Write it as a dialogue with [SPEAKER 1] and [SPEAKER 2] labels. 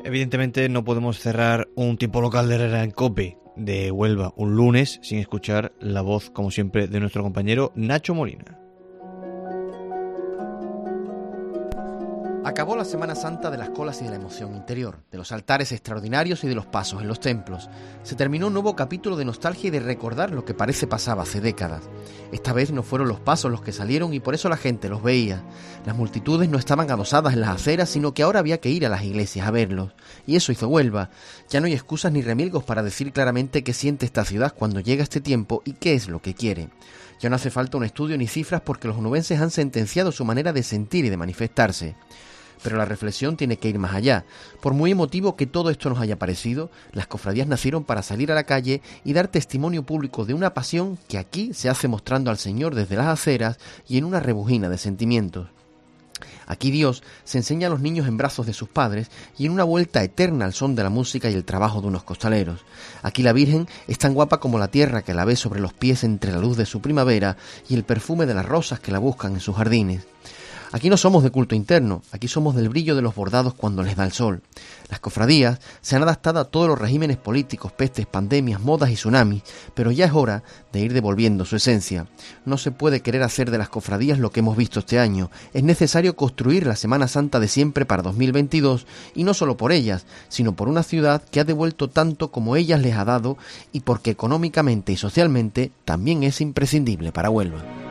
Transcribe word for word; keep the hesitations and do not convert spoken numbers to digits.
[SPEAKER 1] Evidentemente no podemos cerrar un tiempo local de Herrera en COPE de Huelva un lunes sin escuchar la voz, como siempre, de nuestro compañero Nacho Molina.
[SPEAKER 2] Acabó la Semana Santa de las colas y de la emoción interior, de los altares extraordinarios y de los pasos en los templos. Se terminó un nuevo capítulo de nostalgia y de recordar lo que parece pasaba hace décadas. Esta vez no fueron los pasos los que salieron y por eso la gente los veía. Las multitudes no estaban adosadas en las aceras, sino que ahora había que ir a las iglesias a verlos. Y eso hizo Huelva. Ya no hay excusas ni remilgos para decir claramente qué siente esta ciudad cuando llega este tiempo y qué es lo que quiere. Ya no hace falta un estudio ni cifras porque los onubenses han sentenciado su manera de sentir y de manifestarse. Pero la reflexión tiene que ir más allá. Por muy emotivo que todo esto nos haya parecido, las cofradías nacieron para salir a la calle y dar testimonio público de una pasión que aquí se hace mostrando al Señor desde las aceras y en una rebujina de sentimientos. Aquí Dios se enseña a los niños en brazos de sus padres y en una vuelta eterna al son de la música y el trabajo de unos costaleros. Aquí la Virgen es tan guapa como la tierra que la ve sobre los pies entre la luz de su primavera y el perfume de las rosas que la buscan en sus jardines. Aquí no somos de culto interno, aquí somos del brillo de los bordados cuando les da el sol. Las cofradías se han adaptado a todos los regímenes políticos, pestes, pandemias, modas y tsunamis, pero ya es hora de ir devolviendo su esencia. No se puede querer hacer de las cofradías lo que hemos visto este año. Es necesario construir la Semana Santa de siempre para dos mil veintidós, y no solo por ellas, sino por una ciudad que ha devuelto tanto como ellas les ha dado y porque económicamente y socialmente también es imprescindible para Huelva.